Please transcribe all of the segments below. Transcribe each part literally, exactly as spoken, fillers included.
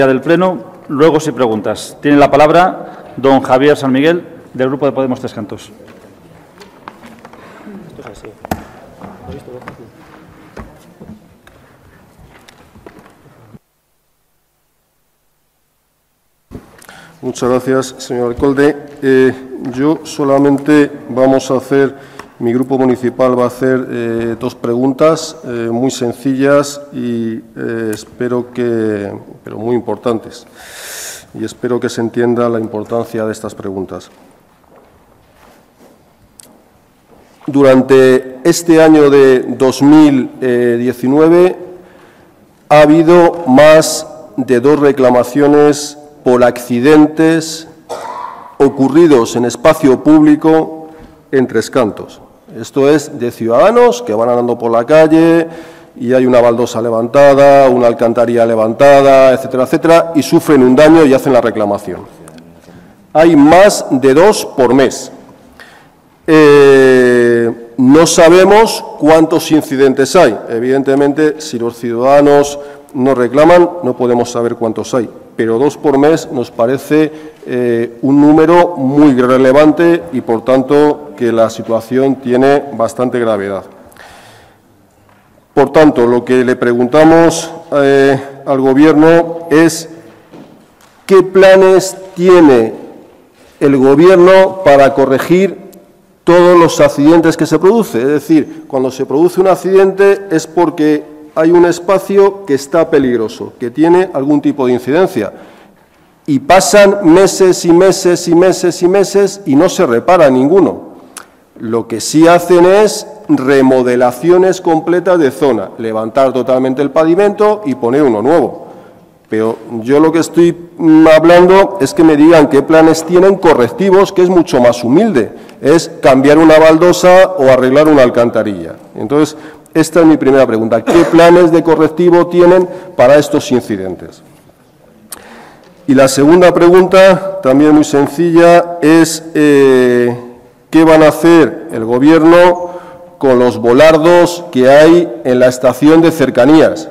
del Pleno, ruegos y preguntas. Tiene la palabra don Javier San Miguel, del Grupo de Podemos Tres Cantos. Esto es así. Muchas gracias, señor alcalde. Eh, yo solamente vamos a hacer, mi grupo municipal va a hacer eh, dos preguntas eh, muy sencillas y eh, espero que, pero muy importantes, y espero que se entienda la importancia de estas preguntas. Durante este año de dos mil diecinueve ha habido más de dos reclamaciones por accidentes ocurridos en espacio público en Tres Cantos. Esto es de ciudadanos que van andando por la calle y hay una baldosa levantada, una alcantarilla levantada, etcétera, etcétera, y sufren un daño y hacen la reclamación. Hay más de dos por mes. Eh, no sabemos cuántos incidentes hay. Evidentemente, si los ciudadanos no reclaman, no podemos saber cuántos hay, pero dos por mes nos parece eh, un número muy relevante y, por tanto, que la situación tiene bastante gravedad. Por tanto, lo que le preguntamos eh, al Gobierno es qué planes tiene el Gobierno para corregir todos los accidentes que se producen. Es decir, cuando se produce un accidente es porque hay un espacio que está peligroso, que tiene algún tipo de incidencia, y pasan meses y meses y meses y meses y no se repara ninguno. Lo que sí hacen es remodelaciones completas de zona, levantar totalmente el pavimento y poner uno nuevo. Pero yo lo que estoy hablando es que me digan qué planes tienen correctivos, que es mucho más humilde, es cambiar una baldosa o arreglar una alcantarilla. Entonces, esta es mi primera pregunta. ¿Qué planes de correctivo tienen para estos incidentes? Y la segunda pregunta, también muy sencilla, es eh, ¿qué van a hacer el Gobierno con los volardos que hay en la estación de cercanías?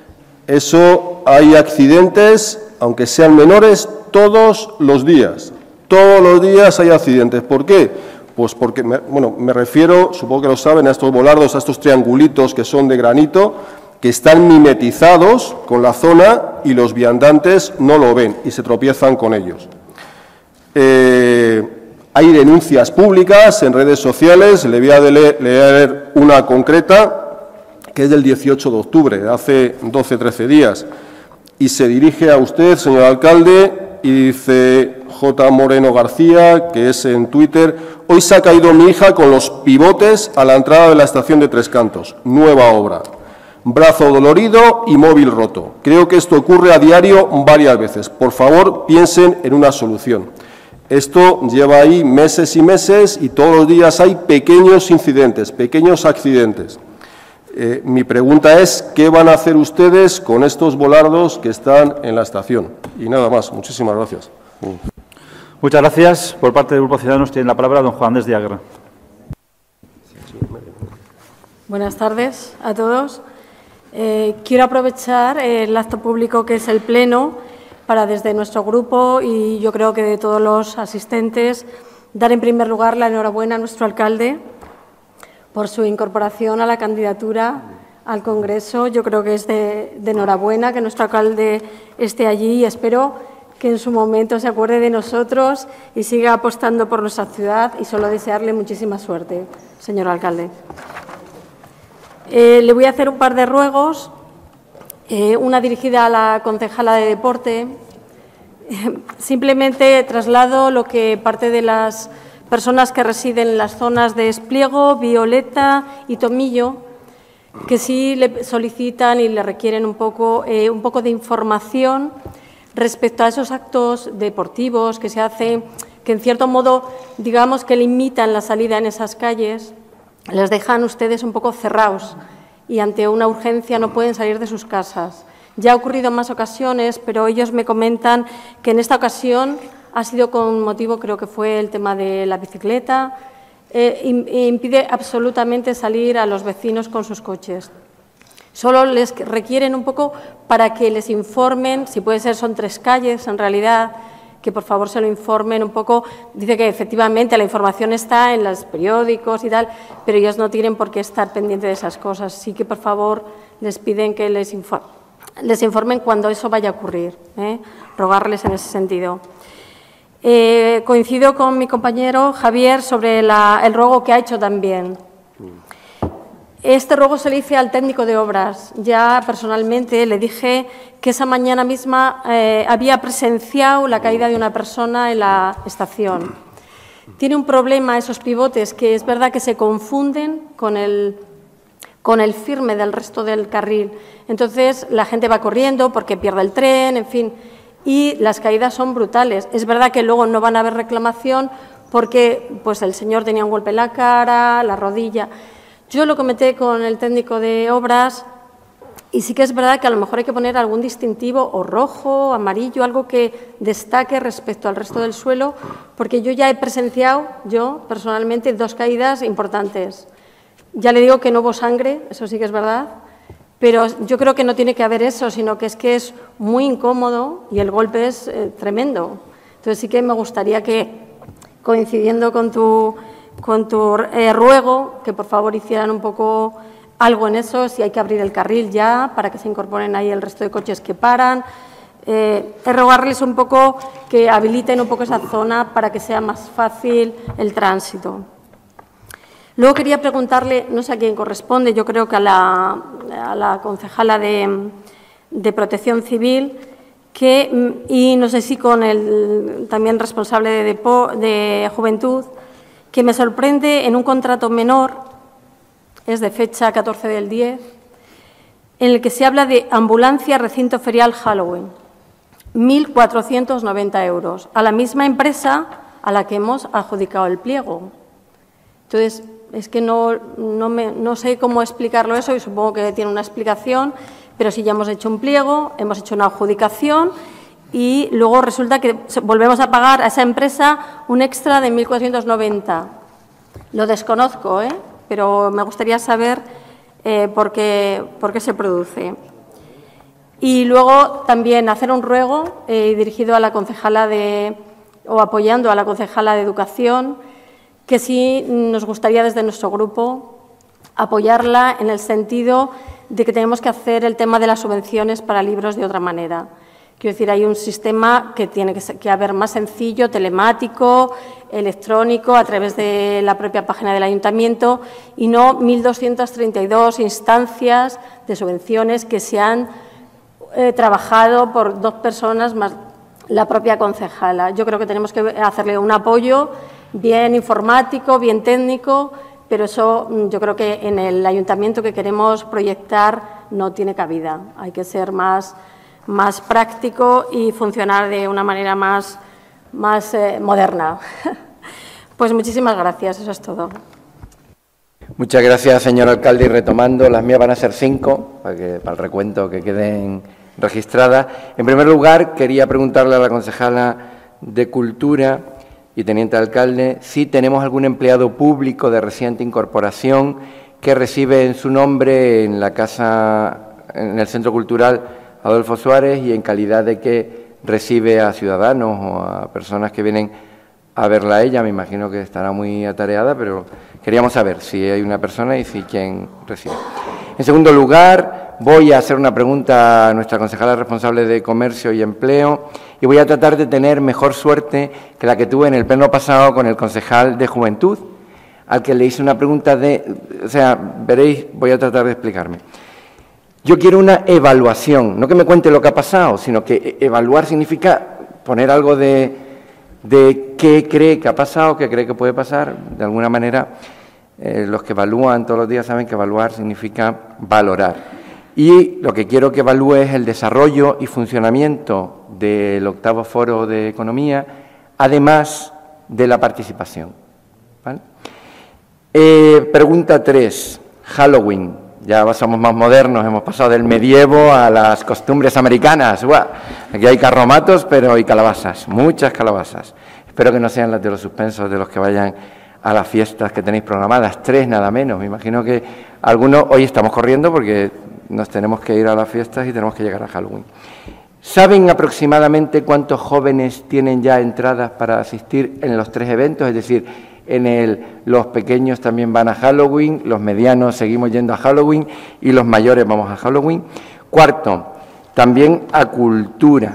Eso, hay accidentes, aunque sean menores, todos los días. Todos los días hay accidentes. ¿Por qué? Pues porque, me, bueno, me refiero, supongo que lo saben, a estos volardos, a estos triangulitos que son de granito, que están mimetizados con la zona y los viandantes no lo ven y se tropiezan con ellos. Eh, hay denuncias públicas en redes sociales, le voy a leer una concreta, que es del dieciocho de octubre, de hace doce, trece días, y se dirige a usted, señor alcalde, y dice J. Moreno García, que es en Twitter: hoy se ha caído mi hija con los pivotes a la entrada de la estación de Tres Cantos, nueva obra, brazo dolorido y móvil roto. Creo que esto ocurre a diario varias veces. Por favor, piensen en una solución. Esto lleva ahí meses y meses y todos los días hay pequeños incidentes, pequeños accidentes. Eh, mi pregunta es, ¿qué van a hacer ustedes con estos volardos que están en la estación? Y nada más. Muchísimas gracias. Muchas gracias. Por parte del Grupo Ciudadanos tiene la palabra don Juan Andrés de Aguirre. Buenas tardes a todos. Eh, quiero aprovechar el acto público que es el Pleno para, desde nuestro grupo y yo creo que de todos los asistentes, dar en primer lugar la enhorabuena a nuestro alcalde por su incorporación a la candidatura al Congreso. Yo creo que es de, de enhorabuena que nuestro alcalde esté allí y espero que en su momento se acuerde de nosotros y siga apostando por nuestra ciudad, y solo desearle muchísima suerte, señor alcalde. Eh, le voy a hacer un par de ruegos, eh, una dirigida a la concejala de Deporte. Eh, simplemente traslado lo que parte de las personas que residen en las zonas de Espliego, Violeta y Tomillo, que sí le solicitan y le requieren un poco, eh, un poco de información respecto a esos actos deportivos que se hacen, que en cierto modo, digamos, que limitan la salida en esas calles, les dejan ustedes un poco cerrados y ante una urgencia no pueden salir de sus casas. Ya ha ocurrido en más ocasiones, pero ellos me comentan que en esta ocasión ha sido con motivo, creo que fue el tema de la bicicleta, eh, impide absolutamente salir a los vecinos con sus coches. Solo les requieren un poco para que les informen, si puede ser, son tres calles en realidad, que por favor se lo informen un poco. Dice que efectivamente la información está en los periódicos y tal, pero ellos no tienen por qué estar pendientes de esas cosas. Sí que por favor les piden que les, infor les informen cuando eso vaya a ocurrir, ¿eh? Rogarles en ese sentido. Eh, coincido con mi compañero Javier sobre la, el ruego que ha hecho también. Este ruego se le hice al técnico de obras. Ya personalmente le dije que esa mañana misma eh, había presenciado la caída de una persona en la estación. Tiene un problema esos pivotes, que es verdad que se confunden con el, con el firme del resto del carril. Entonces la gente va corriendo porque pierde el tren, en fin, y las caídas son brutales. Es verdad que luego no van a haber reclamación porque pues, el señor tenía un golpe en la cara, la rodilla. Yo lo comenté con el técnico de obras y sí que es verdad que a lo mejor hay que poner algún distintivo o rojo, amarillo, algo que destaque respecto al resto del suelo, porque yo ya he presenciado, yo personalmente, dos caídas importantes. Ya le digo que no hubo sangre, eso sí que es verdad, pero yo creo que no tiene que haber eso, sino que es que es muy incómodo y el golpe es eh, tremendo. Entonces sí que me gustaría que, coincidiendo con tu... con tu eh, ruego, que por favor hicieran un poco algo en eso, si hay que abrir el carril ya, para que se incorporen ahí el resto de coches que paran. Eh, es rogarles un poco que habiliten un poco esa zona para que sea más fácil el tránsito. Luego quería preguntarle, no sé a quién corresponde, yo creo que a la, a la concejala de, de Protección Civil, que, y no sé si con el también responsable de, Depo, de Juventud, que me sorprende en un contrato menor, es de fecha catorce del diez, en el que se habla de ambulancia recinto ferial Halloween, mil cuatrocientos noventa euros, a la misma empresa a la que hemos adjudicado el pliego. Entonces, es que no, no, me, no sé cómo explicarlo eso y supongo que tiene una explicación, pero si ya hemos hecho un pliego, hemos hecho una adjudicación y luego resulta que volvemos a pagar a esa empresa un extra de mil cuatrocientos noventa. Lo desconozco, ¿eh? Pero me gustaría saber eh, por, qué, por qué se produce. Y luego también hacer un ruego eh, dirigido a la concejala de, o apoyando a la concejala de Educación, que sí nos gustaría desde nuestro grupo apoyarla en el sentido de que tenemos que hacer el tema de las subvenciones para libros de otra manera. Quiero decir, hay un sistema que tiene que, ser, que haber más sencillo, telemático, electrónico, a través de la propia página del Ayuntamiento y no mil doscientas treinta y dos instancias de subvenciones que se han eh, trabajado por dos personas más la propia concejala. Yo creo que tenemos que hacerle un apoyo bien informático, bien técnico, pero eso yo creo que en el Ayuntamiento que queremos proyectar no tiene cabida. Hay que ser más... más práctico y funcionar de una manera más, más eh, moderna. Pues muchísimas gracias, eso es todo. Muchas gracias, señor alcalde. Y retomando, las mías van a ser cinco, para, que, para el recuento que queden registradas. En primer lugar, quería preguntarle a la concejala de Cultura y teniente alcalde si tenemos algún empleado público de reciente incorporación que recibe en su nombre en la casa, en el Centro Cultural Adolfo Suárez y en calidad de que recibe a ciudadanos o a personas que vienen a verla a ella. Me imagino que estará muy atareada, pero queríamos saber si hay una persona y si quién recibe. En segundo lugar, voy a hacer una pregunta a nuestra concejala responsable de Comercio y Empleo y voy a tratar de tener mejor suerte que la que tuve en el pleno pasado con el concejal de Juventud, al que le hice una pregunta de... O sea, veréis, voy a tratar de explicarme. Yo quiero una evaluación, no que me cuente lo que ha pasado, sino que evaluar significa poner algo de, de qué cree que ha pasado, qué cree que puede pasar. De alguna manera, eh, los que evalúan todos los días saben que evaluar significa valorar. Y lo que quiero que evalúe es el desarrollo y funcionamiento del octavo Foro de Economía, además de la participación. ¿Vale? Eh, pregunta tres, Halloween. Ya somos más modernos, hemos pasado del medievo a las costumbres americanas. ¡Buah! Aquí hay carromatos, pero hay calabazas, muchas calabazas. Espero que no sean las de los suspensos de los que vayan a las fiestas que tenéis programadas, tres nada menos. Me imagino que algunos, hoy estamos corriendo porque nos tenemos que ir a las fiestas y tenemos que llegar a Halloween. ¿Saben aproximadamente cuántos jóvenes tienen ya entradas para asistir en los tres eventos? Es decir, en el, los pequeños también van a Halloween, los medianos seguimos yendo a Halloween y los mayores vamos a Halloween. Cuarto, también a cultura.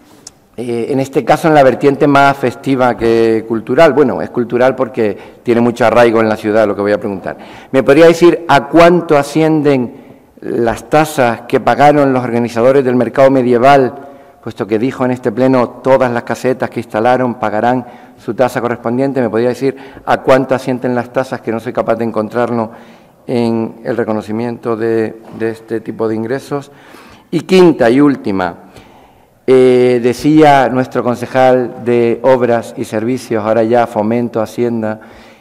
Eh, en este caso en la vertiente más festiva que cultural. Bueno, es cultural porque tiene mucho arraigo en la ciudad, lo que voy a preguntar. ¿Me podría decir a cuánto ascienden las tasas que pagaron los organizadores del mercado medieval, puesto que dijo en este pleno todas las casetas que instalaron pagarán su tasa correspondiente? ¿Me podría decir a cuánto ascienden las tasas, que no soy capaz de encontrarlo en el reconocimiento de, de este tipo de ingresos? Y quinta y última, eh, decía nuestro concejal de Obras y Servicios, ahora ya Fomento, Hacienda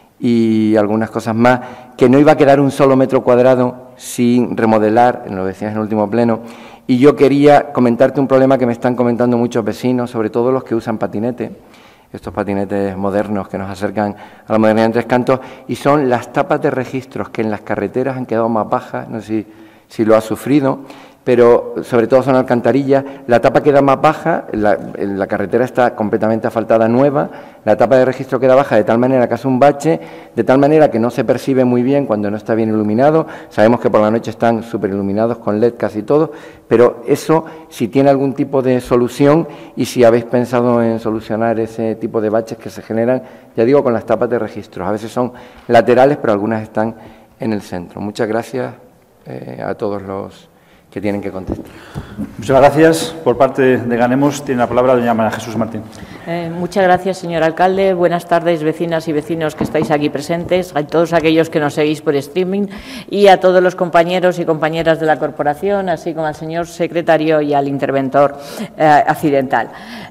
y algunas cosas más, que no iba a quedar un solo metro cuadrado sin remodelar, lo decías en el último pleno, y yo quería comentarte un problema que me están comentando muchos vecinos, sobre todo los que usan patinete, estos patinetes modernos que nos acercan a la modernidad en Tres Cantos, y son las tapas de registros que en las carreteras han quedado más bajas, no sé si, si lo ha sufrido, pero sobre todo son alcantarillas, la tapa queda más baja, la, la carretera está completamente asfaltada nueva, la tapa de registro queda baja de tal manera que hace un bache, de tal manera que no se percibe muy bien cuando no está bien iluminado. Sabemos que por la noche están súper iluminados con L E D casi todos, pero eso, si tiene algún tipo de solución y si habéis pensado en solucionar ese tipo de baches que se generan, ya digo, con las tapas de registro. A veces son laterales, pero algunas están en el centro. Muchas gracias eh, a todos los que tienen que contestar. Muchas gracias. Por parte de Ganemos tiene la palabra doña María Jesús Martín. Eh, muchas gracias, señor alcalde. Buenas tardes, vecinas y vecinos que estáis aquí presentes, a todos aquellos que nos seguís por streaming y a todos los compañeros y compañeras de la corporación, así como al señor secretario y al interventor eh, accidental.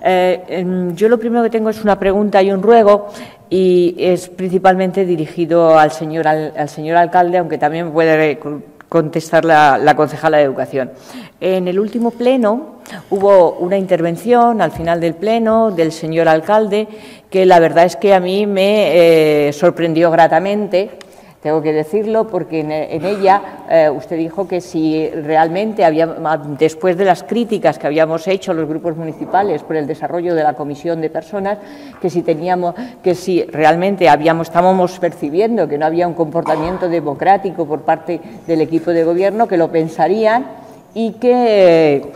Eh, yo lo primero que tengo es una pregunta y un ruego, y es principalmente dirigido al señor, al, al señor alcalde, aunque también puede contestar la, la concejala de Educación. En el último pleno hubo una intervención al final del pleno del señor alcalde que la verdad es que a mí me eh, sorprendió gratamente, tengo que decirlo, porque en, en ella eh, usted dijo que si realmente había, después de las críticas que habíamos hecho los grupos municipales por el desarrollo de la comisión de personas, que si teníamos, que si realmente habíamos, estábamos percibiendo que no había un comportamiento democrático por parte del equipo de gobierno, que lo pensarían y que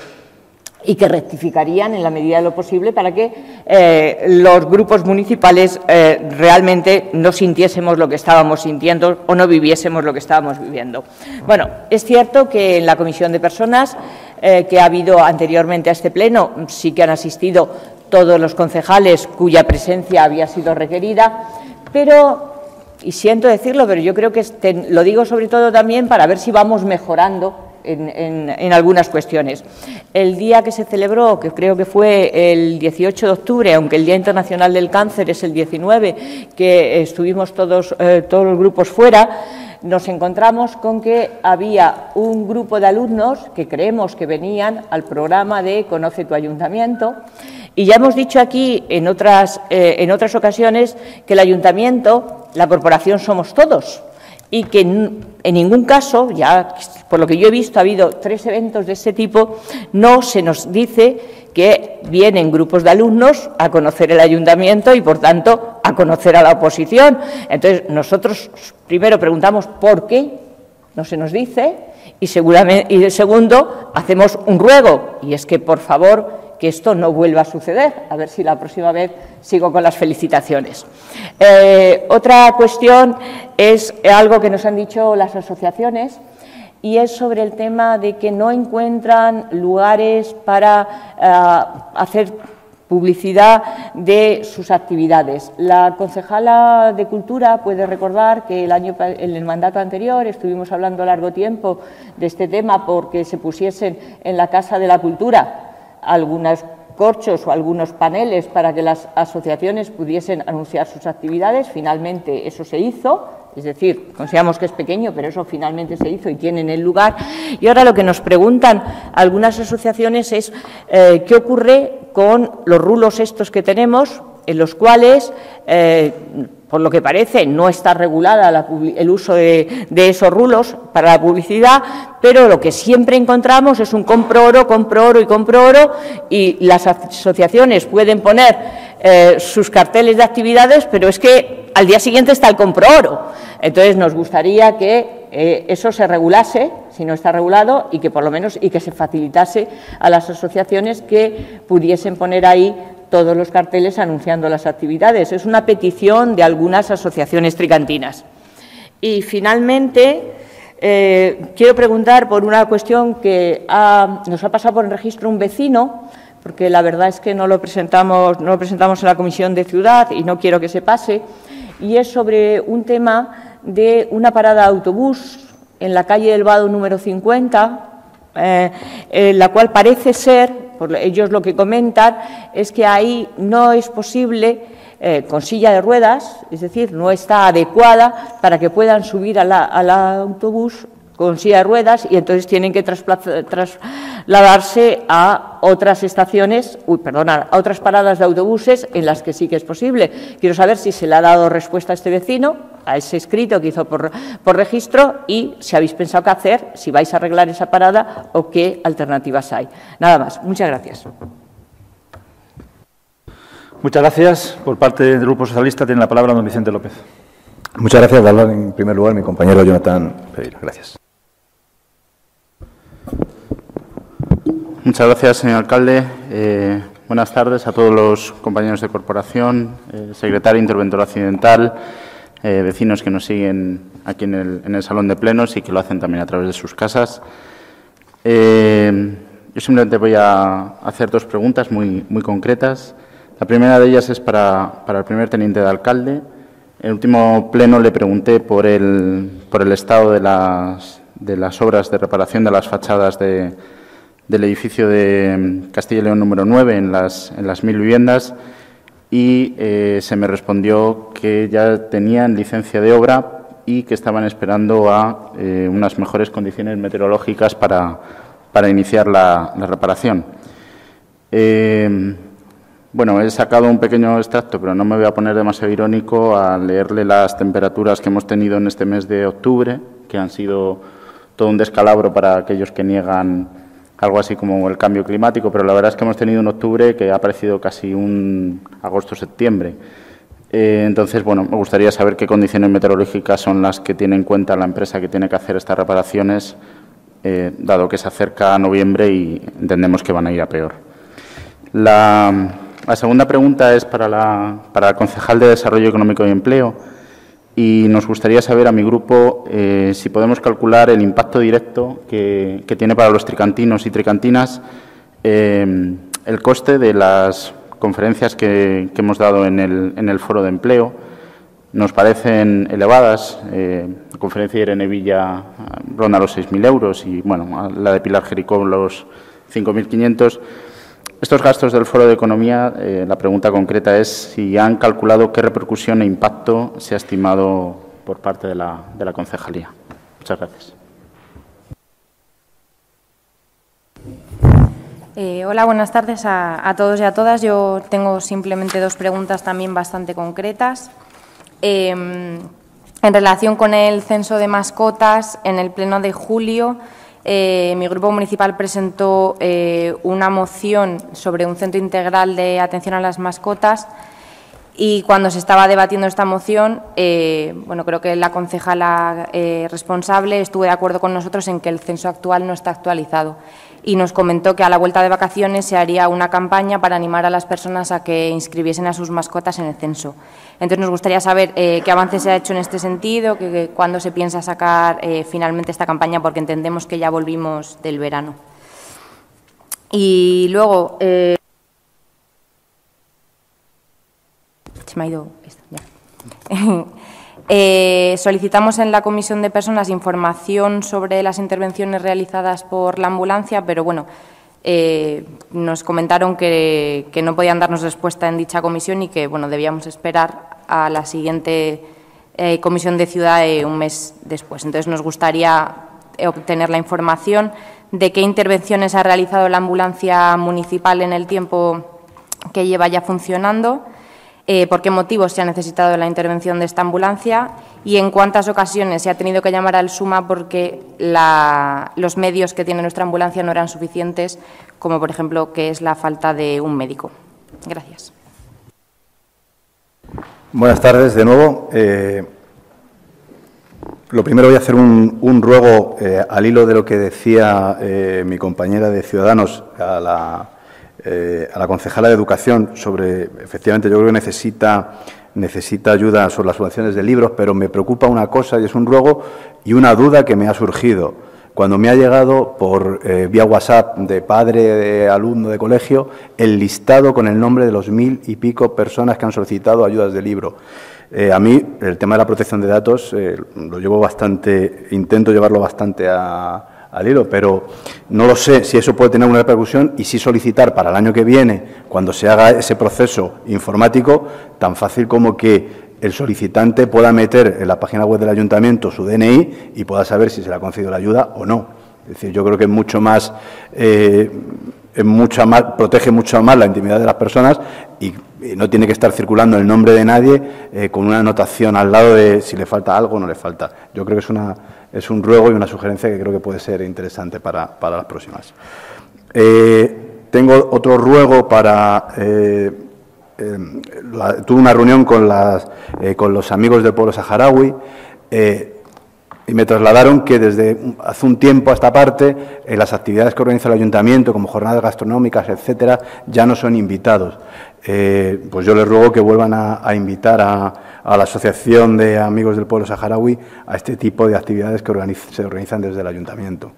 y que rectificarían en la medida de lo posible para que eh, los grupos municipales eh, realmente no sintiésemos lo que estábamos sintiendo o no viviésemos lo que estábamos viviendo. Bueno, es cierto que en la comisión de personas eh, que ha habido anteriormente a este pleno sí que han asistido todos los concejales cuya presencia había sido requerida, pero, y siento decirlo, pero yo creo que este, lo digo sobre todo también para ver si vamos mejorando En, en, en algunas cuestiones. El día que se celebró, que creo que fue el dieciocho de octubre, aunque el Día Internacional del Cáncer es el diecinueve, que estuvimos todos, eh, todos los grupos fuera, nos encontramos con que había un grupo de alumnos que creemos que venían al programa de Conoce tu Ayuntamiento, y ya hemos dicho aquí en otras, eh, en otras ocasiones que el Ayuntamiento, la corporación somos todos, y que en, en ningún caso, ya por lo que yo he visto, ha habido tres eventos de este tipo, no se nos dice que vienen grupos de alumnos a conocer el ayuntamiento y, por tanto, a conocer a la oposición. Entonces, nosotros primero preguntamos por qué no se nos dice y, seguramente, y de segundo, hacemos un ruego, y es que, por favor, que esto no vuelva a suceder. A ver si la próxima vez sigo con las felicitaciones. Eh, otra cuestión es algo que nos han dicho las asociaciones, y es sobre el tema de que no encuentran lugares para uh, hacer publicidad de sus actividades. La concejala de Cultura puede recordar que el año, en el mandato anterior estuvimos hablando largo tiempo de este tema porque se pusiesen en la Casa de la Cultura algunos corchos o algunos paneles para que las asociaciones pudiesen anunciar sus actividades. Finalmente eso se hizo. Es decir, consideramos que es pequeño, pero eso finalmente se hizo y tienen el lugar. Y ahora lo que nos preguntan algunas asociaciones es eh, qué ocurre con los rulos estos que tenemos, en los cuales eh, por lo que parece, no está regulada la, el uso de, de esos rulos para la publicidad, pero lo que siempre encontramos es un compro oro, compro oro y compro oro, y las asociaciones pueden poner eh, sus carteles de actividades, pero es que al día siguiente está el compro oro. Entonces, nos gustaría que eh, eso se regulase, si no está regulado, y que por lo menos y que se facilitase a las asociaciones que pudiesen poner ahí todos los carteles anunciando las actividades. Es una petición de algunas asociaciones tricantinas. Y, finalmente, eh, quiero preguntar por una cuestión que ha, nos ha pasado por el registro un vecino, porque la verdad es que no lo presentamos, no lo presentamos en la Comisión de Ciudad y no quiero que se pase, y es sobre un tema de una parada de autobús en la calle del Vado número cincuenta, eh, en la cual parece ser, por ellos lo que comentan, es que ahí no es posible, eh, con silla de ruedas, es decir, no está adecuada para que puedan subir a la, al autobús con silla de ruedas, y entonces tienen que trasladarse a otras estaciones, uy, perdona, a otras paradas de autobuses en las que sí que es posible. Quiero saber si se le ha dado respuesta a este vecino, a ese escrito que hizo por, por registro, y si habéis pensado qué hacer, si vais a arreglar esa parada o qué alternativas hay. Nada más. Muchas gracias. Muchas gracias. Por parte del Grupo Socialista tiene la palabra don Vicente López. Muchas gracias. De hablar en primer lugar mi compañero Jonathan Pereira. Gracias. Muchas gracias, señor alcalde. Eh, buenas tardes a todos los compañeros de corporación, eh, secretario interventor accidental, eh, vecinos que nos siguen aquí en el, en el salón de plenos y que lo hacen también a través de sus casas. Eh, yo simplemente voy a hacer dos preguntas muy, muy concretas. La primera de ellas es para, para el primer teniente de alcalde. En el último pleno le pregunté por el, por el estado de las, de las obras de reparación de las fachadas de del edificio de Castilla y León número nueve en las, en las mil viviendas, y eh, se me respondió que ya tenían licencia de obra y que estaban esperando a eh, unas mejores condiciones meteorológicas para, para iniciar la, la reparación. Eh, bueno, he sacado un pequeño extracto, pero no me voy a poner demasiado irónico a leerle las temperaturas que hemos tenido en este mes de octubre, que han sido todo un descalabro para aquellos que niegan algo así como el cambio climático, pero la verdad es que hemos tenido un octubre que ha parecido casi un agosto-septiembre. Eh, entonces, bueno, me gustaría saber qué condiciones meteorológicas son las que tiene en cuenta la empresa que tiene que hacer estas reparaciones, eh, dado que se acerca a noviembre y entendemos que van a ir a peor. La, la segunda pregunta es para la, para el concejal de Desarrollo Económico y Empleo, y nos gustaría saber a mi grupo eh, si podemos calcular el impacto directo que, que tiene para los tricantinos y tricantinas eh, el coste de las conferencias que, que hemos dado en el, en el foro de empleo. Nos parecen elevadas. Eh, la conferencia de Irene Villa ronda los seis mil euros y, bueno, la de Pilar Jericó los cinco mil quinientos. Estos gastos del Foro de Economía, eh, la pregunta concreta es si han calculado qué repercusión e impacto se ha estimado por parte de la, de la concejalía. Muchas gracias. Eh, hola, buenas tardes a, a todos y a todas. Yo tengo simplemente dos preguntas también bastante concretas. Eh, en relación con el censo de mascotas, en el pleno de julio, Eh, mi grupo municipal presentó eh, una moción sobre un centro integral de atención a las mascotas, y cuando se estaba debatiendo esta moción, eh, bueno, creo que la concejala eh, responsable estuvo de acuerdo con nosotros en que el censo actual no está actualizado, y nos comentó que a la vuelta de vacaciones se haría una campaña para animar a las personas a que inscribiesen a sus mascotas en el censo. Entonces, nos gustaría saber eh, qué avance se ha hecho en este sentido, que, que, cuándo se piensa sacar eh, finalmente esta campaña, porque entendemos que ya volvimos del verano. Y luego, eh, se me ha ido esto, ya. Eh, solicitamos en la Comisión de Personas información sobre las intervenciones realizadas por la ambulancia, pero bueno, eh, nos comentaron que, que no podían darnos respuesta en dicha comisión y que bueno, debíamos esperar a la siguiente eh, Comisión de Ciudad eh, un mes después. Entonces, nos gustaría obtener la información de qué intervenciones ha realizado la ambulancia municipal en el tiempo que lleva ya funcionando. eh, por qué motivos se ha necesitado la intervención de esta ambulancia y en cuántas ocasiones se ha tenido que llamar al SUMA porque la, los medios que tiene nuestra ambulancia no eran suficientes, como por ejemplo que es la falta de un médico. Gracias. Buenas tardes de nuevo. Eh, lo primero voy a hacer un, un ruego eh, al hilo de lo que decía eh, mi compañera de Ciudadanos a la, eh, a la concejala de Educación sobre, efectivamente, yo creo que necesita, necesita ayuda sobre las subvenciones de libros, pero me preocupa una cosa y es un ruego y una duda que me ha surgido. Cuando me ha llegado por eh, vía WhatsApp de padre, de alumno de colegio, el listado con el nombre de los mil y pico personas que han solicitado ayudas de libro. Eh, a mí, el tema de la protección de datos eh, lo llevo bastante, intento llevarlo bastante a, al hilo, pero no lo sé si eso puede tener una repercusión y si solicitar para el año que viene, cuando se haga ese proceso informático, tan fácil como que el solicitante pueda meter en la página web del ayuntamiento su D N I y pueda saber si se le ha concedido la ayuda o no. Es decir, yo creo que es mucho más, eh, es mucho más, protege mucho más la intimidad de las personas y, y no tiene que estar circulando el nombre de nadie eh, con una anotación al lado de si le falta algo o no le falta. Yo creo que es, una, es un ruego y una sugerencia que creo que puede ser interesante para, para las próximas. Eh, tengo otro ruego para... Eh, Eh, la, tuve una reunión con, las, eh, con los amigos del pueblo saharaui eh, y me trasladaron que desde hace un tiempo a esta parte eh, las actividades que organiza el ayuntamiento, como jornadas gastronómicas, etcétera, ya no son invitados. Eh, pues yo les ruego que vuelvan a, a invitar a, a la Asociación de Amigos del Pueblo Saharaui a este tipo de actividades que organiz, se organizan desde el ayuntamiento.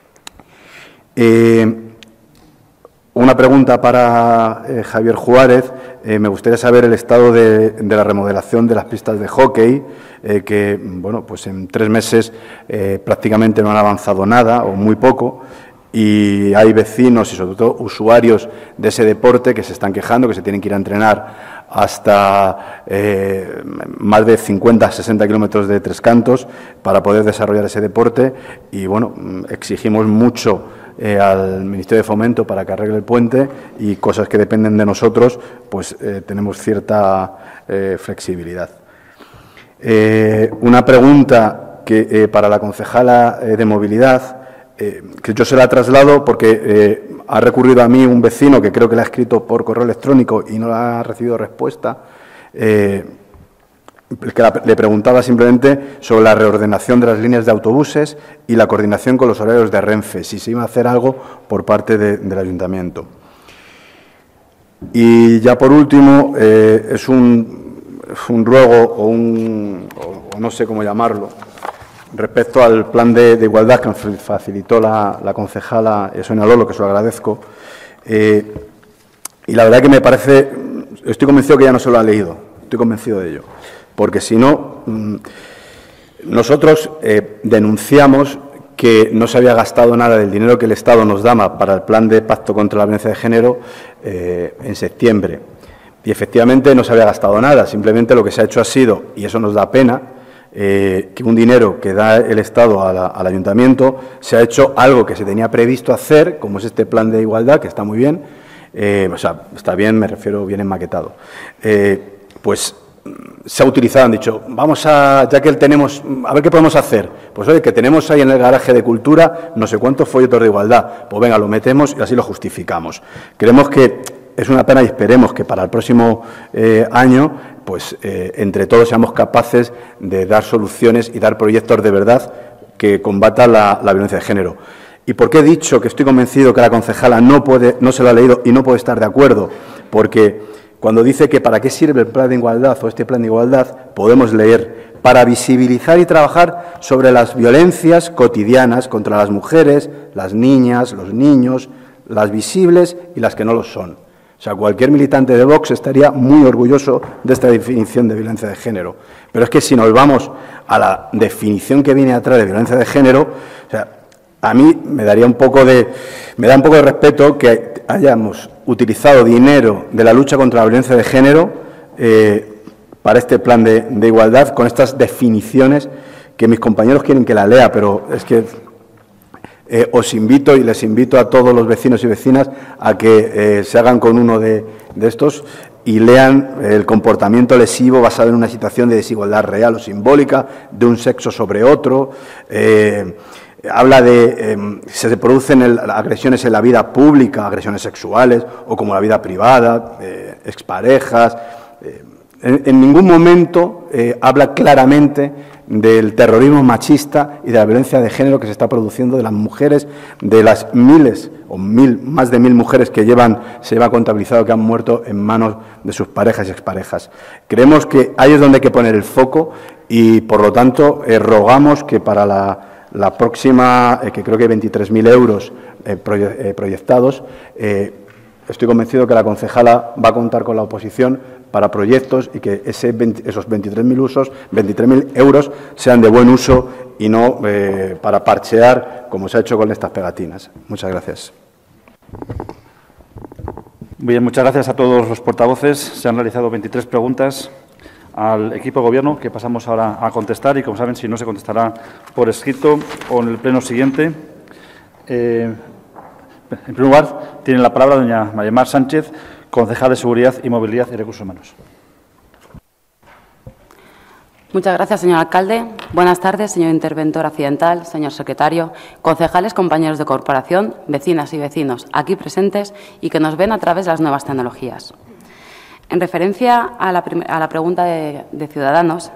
Eh, Una pregunta para eh, Javier Juárez. Eh, me gustaría saber el estado de, de la remodelación de las pistas de hockey, eh, que bueno, pues en tres meses eh, prácticamente no han avanzado nada o muy poco, y hay vecinos y sobre todo usuarios de ese deporte que se están quejando, que se tienen que ir a entrenar hasta eh, más de cincuenta, sesenta kilómetros de Tres Cantos para poder desarrollar ese deporte, y bueno, exigimos mucho Eh, al Ministerio de Fomento para que arregle el puente, y cosas que dependen de nosotros, pues eh, tenemos cierta eh, flexibilidad. Eh, una pregunta que eh, para la concejala eh, de Movilidad, eh, que yo se la traslado porque eh, ha recurrido a mí un vecino que creo que le ha escrito por correo electrónico y no ha recibido respuesta, eh, que la, le preguntaba simplemente sobre la reordenación de las líneas de autobuses y la coordinación con los horarios de Renfe, si se iba a hacer algo por parte de, del ayuntamiento. Y ya por último, eh, es un, un ruego o, un, o, o no sé cómo llamarlo, respecto al plan de, de igualdad que nos facilitó la, la concejala Sonia Lolo, que se lo agradezco. Eh, y la verdad que me parece, estoy convencido que ya no se lo ha leído, estoy convencido de ello. Porque si no, nosotros eh, denunciamos que no se había gastado nada del dinero que el Estado nos daba para el plan de pacto contra la violencia de género eh, en septiembre. Y efectivamente no se había gastado nada, simplemente lo que se ha hecho ha sido, y eso nos da pena, eh, que un dinero que da el Estado a la, al ayuntamiento se ha hecho algo que se tenía previsto hacer, como es este plan de igualdad, que está muy bien, eh, o sea, está bien, me refiero bien enmaquetado, eh, pues se ha utilizado, han dicho, vamos a, ya que tenemos, a ver qué podemos hacer. Pues oye, que tenemos ahí en el garaje de cultura no sé cuántos folletos de igualdad, pues venga, lo metemos y así lo justificamos. Creemos que es una pena y esperemos que para el próximo eh, año, pues eh, entre todos seamos capaces de dar soluciones y dar proyectos de verdad que combatan la, la violencia de género. ¿Y por qué he dicho que estoy convencido que la concejala no puede, no se lo ha leído y no puede estar de acuerdo? Porque cuando dice que para qué sirve el plan de igualdad o este plan de igualdad, podemos leer, para visibilizar y trabajar sobre las violencias cotidianas contra las mujeres, las niñas, los niños, las visibles y las que no lo son. O sea, cualquier militante de Vox estaría muy orgulloso de esta definición de violencia de género. Pero es que si nos vamos a la definición que viene atrás de violencia de género, o sea, a mí me daría un poco de, me da un poco de respeto que hayamos utilizado dinero de la lucha contra la violencia de género eh, para este plan de, de igualdad con estas definiciones que mis compañeros quieren que la lea, pero es que Eh, os invito y les invito a todos los vecinos y vecinas a que eh, se hagan con uno de, de estos y lean el comportamiento lesivo basado en una situación de desigualdad real o simbólica de un sexo sobre otro. Eh, habla de eh, si se producen el, agresiones en la vida pública, agresiones sexuales o como la vida privada, eh, exparejas. Eh, en, en ningún momento eh, habla claramente del terrorismo machista y de la violencia de género que se está produciendo de las mujeres, de las miles o mil, más de mil mujeres que llevan, se lleva contabilizado que han muerto en manos de sus parejas y exparejas. Creemos que ahí es donde hay que poner el foco y, por lo tanto, eh, rogamos que para la, la próxima, eh, que creo que hay veintitrés mil euros eh, proye eh, proyectados, eh, estoy convencido que la concejala va a contar con la oposición para proyectos y que ese veinte, esos veintitrés mil usos, veintitrés mil euros sean de buen uso y no eh, para parchear, como se ha hecho con estas pegatinas. Muchas gracias. Bien, muchas gracias a todos los portavoces. Se han realizado veintitrés preguntas al equipo de Gobierno que pasamos ahora a contestar y, como saben, si no se contestará por escrito o en el pleno siguiente. Eh, en primer lugar, tiene la palabra doña María Mar Sánchez, concejal de Seguridad y Movilidad y Recursos Humanos. Muchas gracias, señor alcalde. Buenas tardes, señor interventor accidental, señor secretario, concejales, compañeros de corporación, vecinas y vecinos aquí presentes y que nos ven a través de las nuevas tecnologías. En referencia a la, a la pregunta de, de Ciudadanos,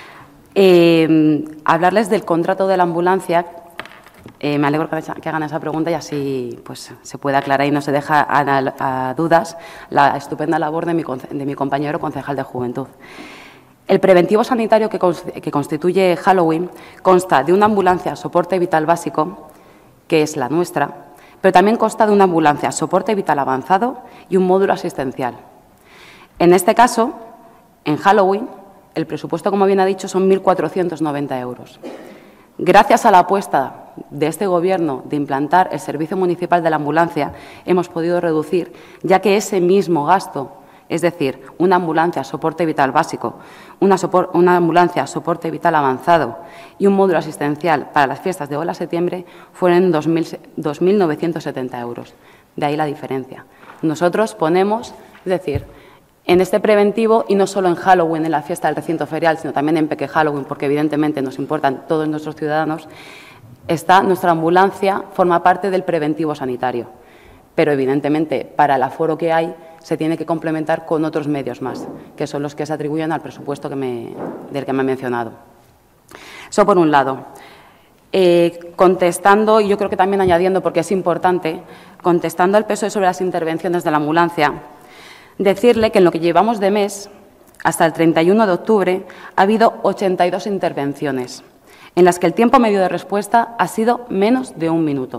eh, hablarles del contrato de la ambulancia. Eh, me alegro que hagan esa pregunta y así pues, se puede aclarar y no se deja a, a dudas la estupenda labor de mi, de mi compañero concejal de Juventud. El preventivo sanitario que, que constituye Halloween consta de una ambulancia soporte vital básico, que es la nuestra, pero también consta de una ambulancia soporte vital avanzado y un módulo asistencial. En este caso, en Halloween, el presupuesto, como bien ha dicho, son mil cuatrocientos noventa euros. Gracias a la apuesta de este Gobierno de implantar el servicio municipal de la ambulancia, hemos podido reducir, ya que ese mismo gasto, es decir, una ambulancia soporte vital básico, una, sopor una ambulancia soporte vital avanzado y un módulo asistencial para las fiestas de Hola Septiembre, fueron dos mil novecientos setenta euros. De ahí la diferencia. Nosotros ponemos, es decir, en este preventivo, y no solo en Halloween, en la fiesta del recinto ferial, sino también en Peque Halloween, porque evidentemente nos importan todos nuestros ciudadanos, está nuestra ambulancia, forma parte del preventivo sanitario. Pero evidentemente, para el aforo que hay, se tiene que complementar con otros medios más, que son los que se atribuyen al presupuesto que me, del que me he mencionado. Eso por un lado. Eh, contestando, y yo creo que también añadiendo, porque es importante, contestando al P S O E sobre las intervenciones de la ambulancia, decirle que en lo que llevamos de mes, hasta el treinta y uno de octubre, ha habido ochenta y dos intervenciones, en las que el tiempo medio de respuesta ha sido menos de un minuto.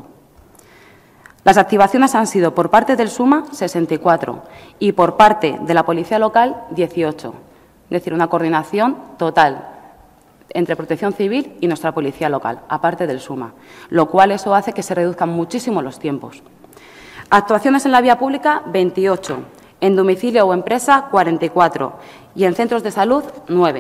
Las activaciones han sido por parte del SUMA sesenta y cuatro y por parte de la Policía Local dieciocho, es decir, una coordinación total entre Protección Civil y nuestra Policía Local, aparte del SUMA, lo cual eso hace que se reduzcan muchísimo los tiempos. Actuaciones en la vía pública, veintiocho. En domicilio o empresa, cuarenta y cuatro, y en centros de salud, nueve.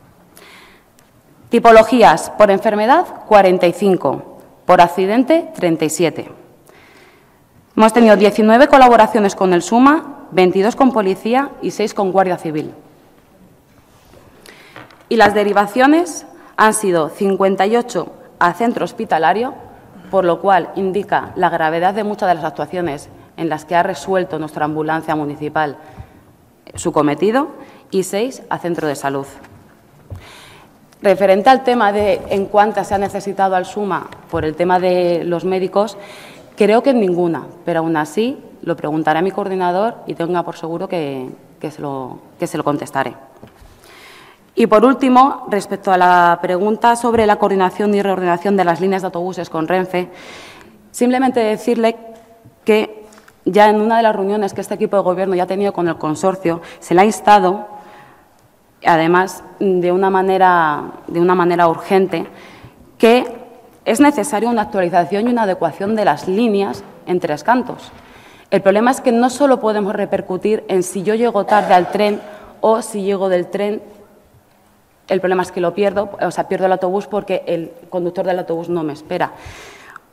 Tipologías por enfermedad, cuarenta y cinco, por accidente, treinta y siete. Hemos tenido diecinueve colaboraciones con el SUMA, veintidós con Policía y seis con Guardia Civil. Y las derivaciones han sido cincuenta y ocho a centro hospitalario, por lo cual indica la gravedad de muchas de las actuaciones en las que ha resuelto nuestra ambulancia municipal su cometido, y seis a centro de salud. Referente al tema de en cuántas se ha necesitado al SUMA por el tema de los médicos, creo que en ninguna, pero aún así lo preguntaré a mi coordinador y tenga por seguro que, que, se lo, que se lo contestaré. Y, por último, respecto a la pregunta sobre la coordinación y reordenación de las líneas de autobuses con Renfe, simplemente decirle que ya en una de las reuniones que este equipo de Gobierno ya ha tenido con el consorcio, se le ha instado, además de una manera, de una manera urgente, que es necesaria una actualización y una adecuación de las líneas en Tres Cantos. El problema es que no solo podemos repercutir en si yo llego tarde al tren o si llego del tren. El problema es que lo pierdo, o sea, pierdo el autobús porque el conductor del autobús no me espera.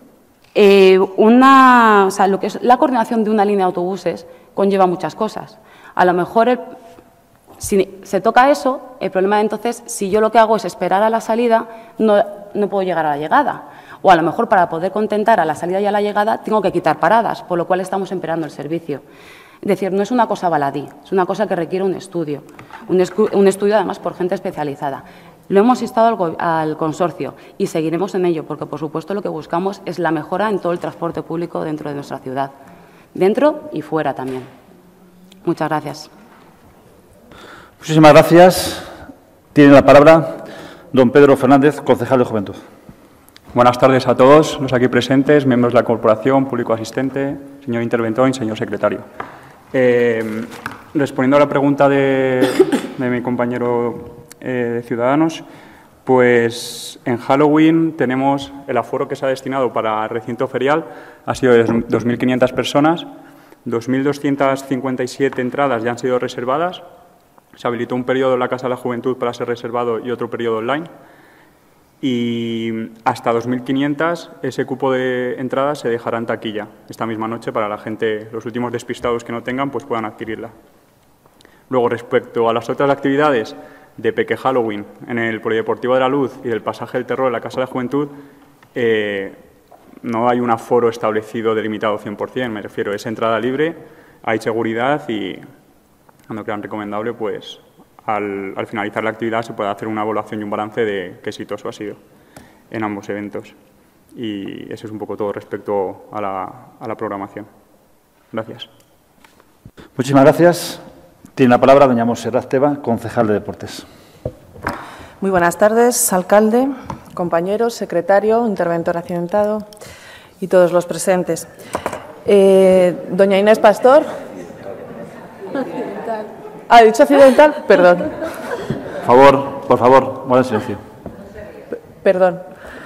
Eh, una, o sea, lo que es la coordinación de una línea de autobuses conlleva muchas cosas. A lo mejor, el, si se toca eso, el problema entonces, si yo lo que hago es esperar a la salida, no, no puedo llegar a la llegada. O a lo mejor para poder contentar a la salida y a la llegada tengo que quitar paradas, por lo cual estamos empeorando el servicio. Es decir, no es una cosa baladí, es una cosa que requiere un estudio, un, un estudio además por gente especializada. Lo hemos instado al, al consorcio y seguiremos en ello, porque por supuesto lo que buscamos es la mejora en todo el transporte público dentro de nuestra ciudad, dentro y fuera también. Muchas gracias. Muchísimas gracias. Tiene la palabra don Pedro Fernández, concejal de Juventud. Buenas tardes a todos los aquí presentes, miembros de la corporación, público asistente, señor interventor y señor secretario. Eh, respondiendo a la pregunta de, de mi compañero eh, de Ciudadanos, pues en Halloween tenemos el aforo que se ha destinado para el recinto ferial, ha sido de dos mil quinientas personas, dos mil doscientas cincuenta y siete entradas ya han sido reservadas, se habilitó un periodo en la Casa de la Juventud para ser reservado y otro periodo online. Y hasta dos mil quinientas ese cupo de entradas se dejará en taquilla esta misma noche para la gente, los últimos despistados que no tengan, pues puedan adquirirla. Luego, respecto a las otras actividades de Peque Halloween en el Polideportivo de la Luz y del Pasaje del Terror en la Casa de la Juventud, eh, no hay un aforo establecido delimitado cien por cien, me refiero, es entrada libre, hay seguridad y, cuando crean recomendable, pues Al, al finalizar la actividad se puede hacer una evaluación y un balance de qué exitoso ha sido en ambos eventos. Y eso es un poco todo respecto a la, a la programación. Gracias. Muchísimas gracias. Tiene la palabra doña Montserrat Teba, concejal de Deportes. Muy buenas tardes, alcalde, compañeros, secretario, interventor accidentado y todos los presentes. Eh, doña Inés Pastor. ¿Ha dicho accidental? Perdón. Por favor, por favor, guarden silencio. P perdón.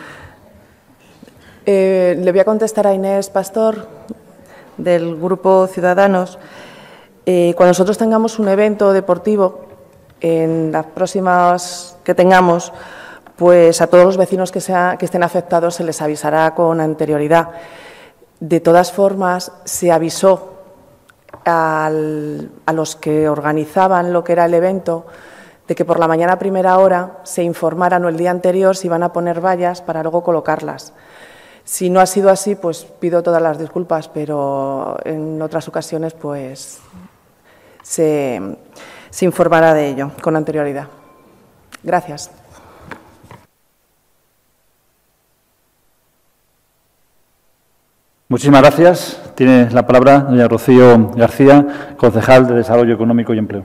Eh, le voy a contestar a Inés Pastor, del Grupo Ciudadanos. Eh, cuando nosotros tengamos un evento deportivo, en las próximas que tengamos, pues a todos los vecinos que, sea, que estén afectados se les avisará con anterioridad. De todas formas, se avisó Al, a los que organizaban lo que era el evento, de que por la mañana a primera hora se informaran o el día anterior si iban a poner vallas para luego colocarlas. Si no ha sido así, pues pido todas las disculpas, pero en otras ocasiones pues se, se informará de ello con anterioridad. Gracias. Muchísimas gracias. Tiene la palabra doña Rocío García, concejal de Desarrollo Económico y Empleo.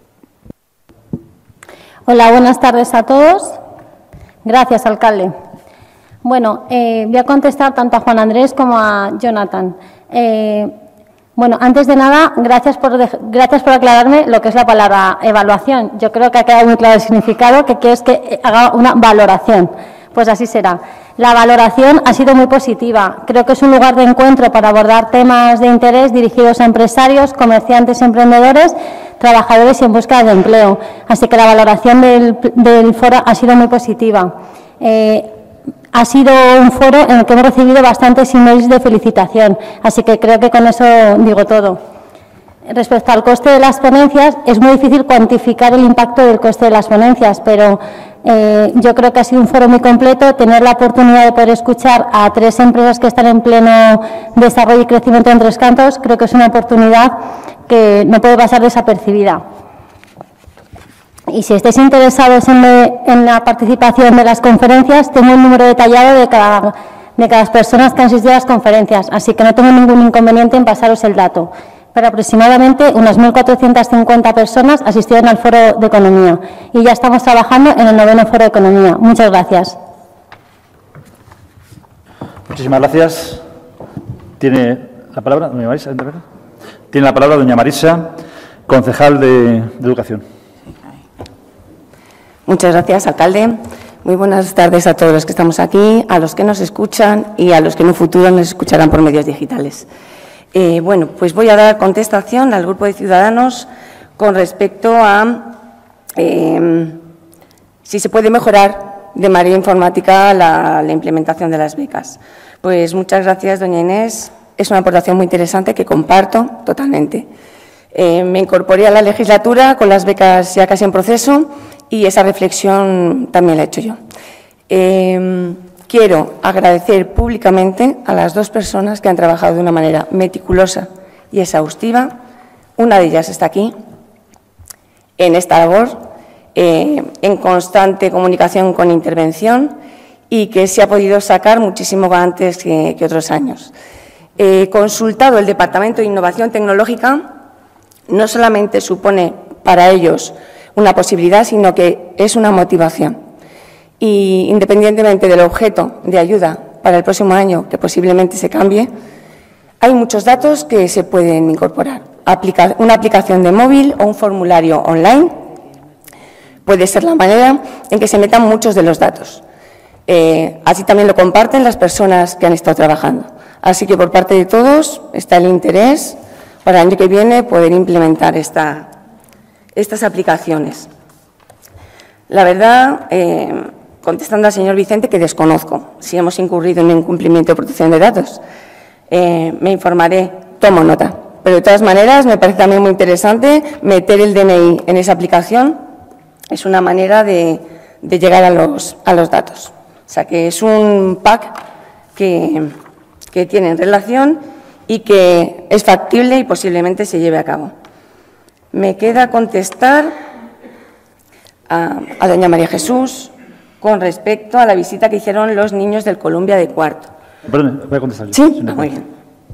Hola, buenas tardes a todos. Gracias, alcalde. Bueno, eh, voy a contestar tanto a Juan Andrés como a Jonathan. Eh, bueno, antes de nada, gracias por, gracias por aclararme lo que es la palabra evaluación. Yo creo que ha quedado muy claro el significado, que quieres que haga una valoración. Pues así será. La valoración ha sido muy positiva. Creo que es un lugar de encuentro para abordar temas de interés dirigidos a empresarios, comerciantes, emprendedores, trabajadores y en búsqueda de empleo. Así que la valoración del, del foro ha sido muy positiva. Eh, ha sido un foro en el que hemos recibido bastantes emails de felicitación. Así que creo que con eso digo todo. Respecto al coste de las ponencias, es muy difícil cuantificar el impacto del coste de las ponencias, pero eh, yo creo que ha sido un foro muy completo. Tener la oportunidad de poder escuchar a tres empresas que están en pleno desarrollo y crecimiento en Tres Cantos, creo que es una oportunidad que no puede pasar desapercibida. Y si estáis interesados en, le, en la participación de las conferencias, tengo un número detallado de cada, de cada persona que han asistido a las conferencias, así que no tengo ningún inconveniente en pasaros el dato. Pero aproximadamente unas mil cuatrocientas cincuenta personas asistieron al Foro de Economía y ya estamos trabajando en el noveno Foro de Economía. Muchas gracias. Muchísimas gracias. Tiene la palabra doña Marisa. Tiene la palabra doña Marisa, concejal de, de Educación. Muchas gracias, alcalde. Muy buenas tardes a todos los que estamos aquí, a los que nos escuchan y a los que en un futuro nos escucharán por medios digitales. Eh, bueno, pues voy a dar contestación al Grupo de Ciudadanos con respecto a eh, si se puede mejorar de manera informática la, la implementación de las becas. Pues muchas gracias, doña Inés. Es una aportación muy interesante que comparto totalmente. Eh, me incorporé a la legislatura con las becas ya casi en proceso y esa reflexión también la he hecho yo. Eh, quiero agradecer públicamente a las dos personas que han trabajado de una manera meticulosa y exhaustiva. Una de ellas está aquí, en esta labor, eh, en constante comunicación con intervención y que se ha podido sacar muchísimo antes que, que otros años. He consultado el Departamento de Innovación Tecnológica. No solamente supone para ellos una posibilidad, sino que es una motivación. Y independientemente del objeto de ayuda para el próximo año, que posiblemente se cambie, hay muchos datos que se pueden incorporar. Aplica- una aplicación de móvil o un formulario online puede ser la manera en que se metan muchos de los datos. Eh, así también lo comparten las personas que han estado trabajando. Así que por parte de todos está el interés para el año que viene poder implementar esta, estas aplicaciones. La verdad, eh, contestando al señor Vicente, que desconozco si hemos incurrido en incumplimiento de protección de datos, eh, me informaré, tomo nota. Pero de todas maneras, me parece también muy interesante meter el D N I en esa aplicación. Es una manera de, de llegar a los, a los datos. O sea, que es un pack que, que tiene en relación y que es factible y posiblemente se lleve a cabo. Me queda contestar a, a doña María Jesús con respecto a la visita que hicieron los niños del Columbia de cuarto. Perdón, voy a contestar yo. Sí, muy bien.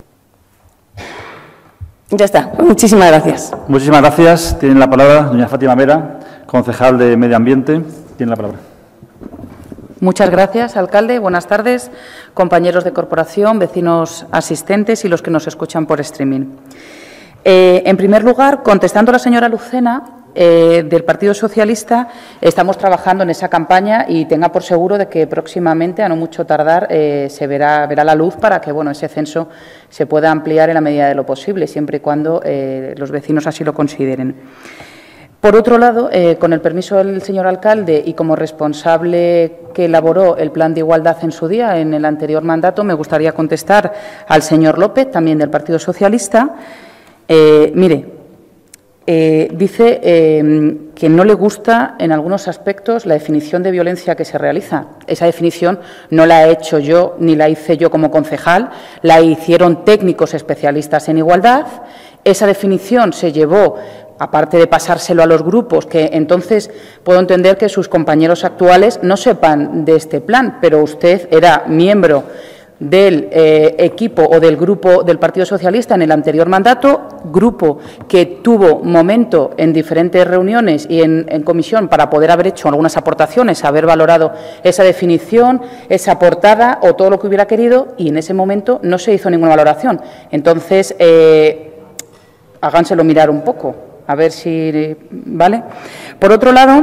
Ya está. Muchísimas gracias. Muchísimas gracias. Tiene la palabra doña Fátima Mera, concejal de Medio Ambiente. Tiene la palabra. Muchas gracias, alcalde. Buenas tardes, compañeros de corporación, vecinos asistentes y los que nos escuchan por streaming. Eh, en primer lugar, contestando a la señora Lucena, eh, del Partido Socialista, estamos trabajando en esa campaña y tenga por seguro de que próximamente, a no mucho tardar, eh, se verá, verá la luz para que bueno, ese censo se pueda ampliar en la medida de lo posible, siempre y cuando eh, los vecinos así lo consideren. Por otro lado, eh, con el permiso del señor alcalde y como responsable que elaboró el plan de igualdad en su día, en el anterior mandato, me gustaría contestar al señor López, también del Partido Socialista. Eh, mire, eh, dice eh, que no le gusta en algunos aspectos la definición de violencia que se realiza. Esa definición no la he hecho yo ni la hice yo como concejal, la hicieron técnicos especialistas en igualdad. Esa definición se llevó, aparte de pasárselo a los grupos, que entonces puedo entender que sus compañeros actuales no sepan de este plan, pero usted era miembro del eh, equipo o del grupo del Partido Socialista en el anterior mandato, grupo que tuvo momento en diferentes reuniones y en, en comisión para poder haber hecho algunas aportaciones, haber valorado esa definición, esa portada o todo lo que hubiera querido, y en ese momento no se hizo ninguna valoración. Entonces, eh, háganselo mirar un poco. A ver si, ¿vale? Por otro lado,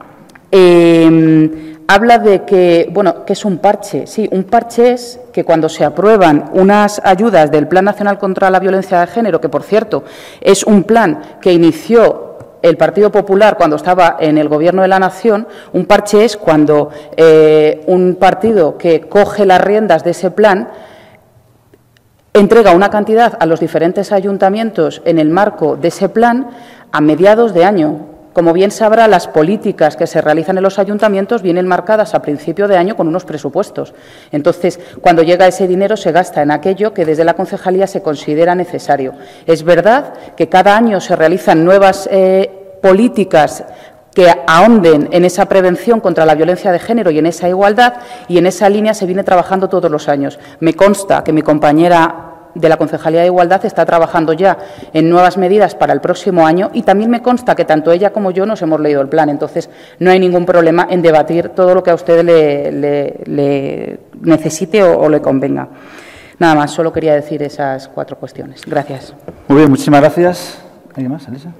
eh, habla de que, bueno, que es un parche. Sí, un parche es que cuando se aprueban unas ayudas del Plan Nacional contra la Violencia de Género, que, por cierto, es un plan que inició el Partido Popular cuando estaba en el Gobierno de la Nación, un parche es cuando eh, un partido que coge las riendas de ese plan entrega una cantidad a los diferentes ayuntamientos en el marco de ese plan a mediados de año. Como bien sabrá, las políticas que se realizan en los ayuntamientos vienen marcadas a principio de año con unos presupuestos. Entonces, cuando llega ese dinero, se gasta en aquello que desde la concejalía se considera necesario. Es verdad que cada año se realizan nuevas eh, políticas que ahonden en esa prevención contra la violencia de género y en esa igualdad, y en esa línea se viene trabajando todos los años. Me consta que mi compañera de la Concejalía de Igualdad está trabajando ya en nuevas medidas para el próximo año, y también me consta que tanto ella como yo nos hemos leído el plan. Entonces, no hay ningún problema en debatir todo lo que a usted le, le, le necesite o, o le convenga. Nada más, solo quería decir esas cuatro cuestiones. Gracias. Muy bien, muchísimas gracias. ¿Alguien más, Elisa?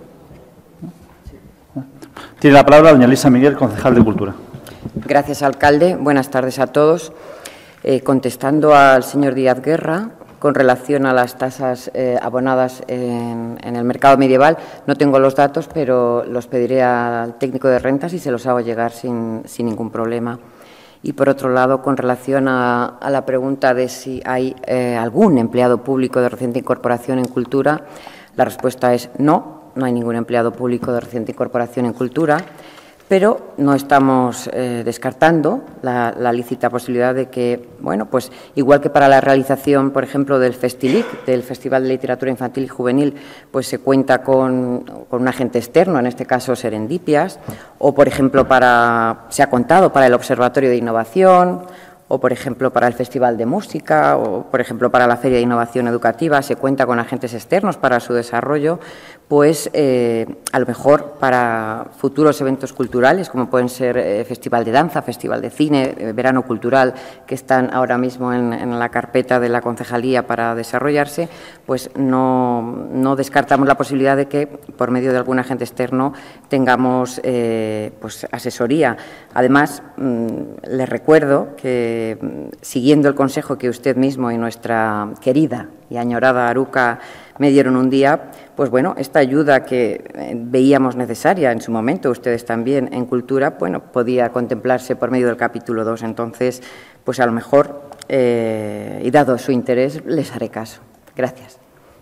Tiene la palabra doña Elisa Miguel, concejal de Cultura. Gracias, alcalde. Buenas tardes a todos. Eh, contestando al señor Díaz Guerra, con relación a las tasas eh, abonadas en, en el mercado medieval, no tengo los datos, pero los pediré al técnico de rentas y se los hago llegar sin, sin ningún problema. Y, por otro lado, con relación a, a la pregunta de si hay eh, algún empleado público de reciente incorporación en cultura, la respuesta es no, no hay ningún empleado público de reciente incorporación en cultura, pero no estamos eh, descartando la, la lícita posibilidad de que, bueno, pues igual que para la realización, por ejemplo, del Festilic, del Festival de Literatura Infantil y Juvenil, pues se cuenta con, con un agente externo, en este caso Serendipias, o, por ejemplo, para, se ha contado para el Observatorio de Innovación, o, por ejemplo, para el Festival de Música, o, por ejemplo, para la Feria de Innovación Educativa, se cuenta con agentes externos para su desarrollo, pues eh, a lo mejor para futuros eventos culturales, como pueden ser eh, Festival de Danza, Festival de Cine, eh, Verano Cultural, que están ahora mismo en, en la carpeta de la Concejalía para desarrollarse, pues no, no descartamos la posibilidad de que, por medio de algún agente externo, tengamos eh, pues asesoría. Además, mmm, les recuerdo que, siguiendo el consejo que usted mismo y nuestra querida y añorada Aruca me dieron un día, pues bueno, esta ayuda que veíamos necesaria en su momento, ustedes también en cultura, bueno, podía contemplarse por medio del capítulo dos. Entonces, pues a lo mejor, eh, y dado su interés, les haré caso. Gracias.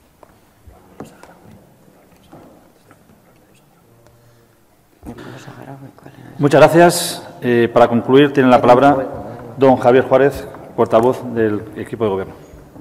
Muchas gracias. Eh, para concluir, tiene la palabra don Javier Juárez, portavoz del equipo de Gobierno.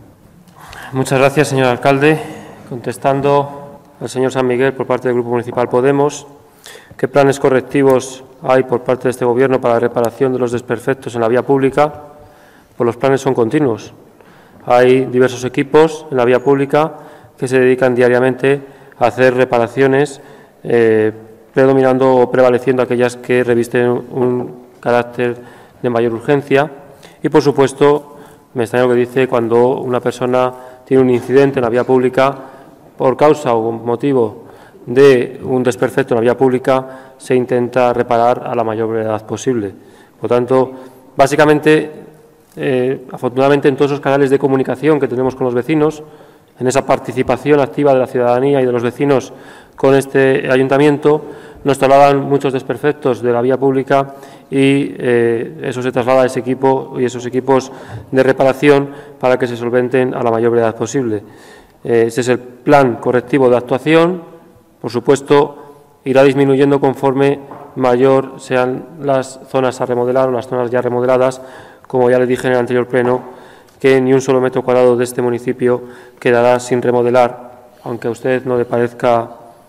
Muchas gracias, señor alcalde. Contestando al señor San Miguel por parte del Grupo Municipal Podemos, ¿qué planes correctivos hay por parte de este Gobierno para la reparación de los desperfectos en la vía pública? Pues los planes son continuos. Hay diversos equipos en la vía pública que se dedican diariamente a hacer reparaciones, eh, predominando o prevaleciendo aquellas que revisten un carácter de mayor urgencia. Y, por supuesto, me extraña lo que dice cuando una persona tiene un incidente en la vía pública por causa o motivo de un desperfecto en la vía pública, se intenta reparar a la mayor brevedad posible. Por tanto, básicamente, eh, afortunadamente, en todos esos canales de comunicación que tenemos con los vecinos, en esa participación activa de la ciudadanía y de los vecinos con este ayuntamiento, nos trasladan muchos desperfectos de la vía pública y eh, eso se traslada a ese equipo y esos equipos de reparación para que se solventen a la mayor brevedad posible. Eh, ese es el plan correctivo de actuación. Por supuesto, irá disminuyendo conforme mayor sean las zonas a remodelar o las zonas ya remodeladas, como ya le dije en el anterior pleno, que ni un solo metro cuadrado de este municipio quedará sin remodelar, aunque a usted no le parezca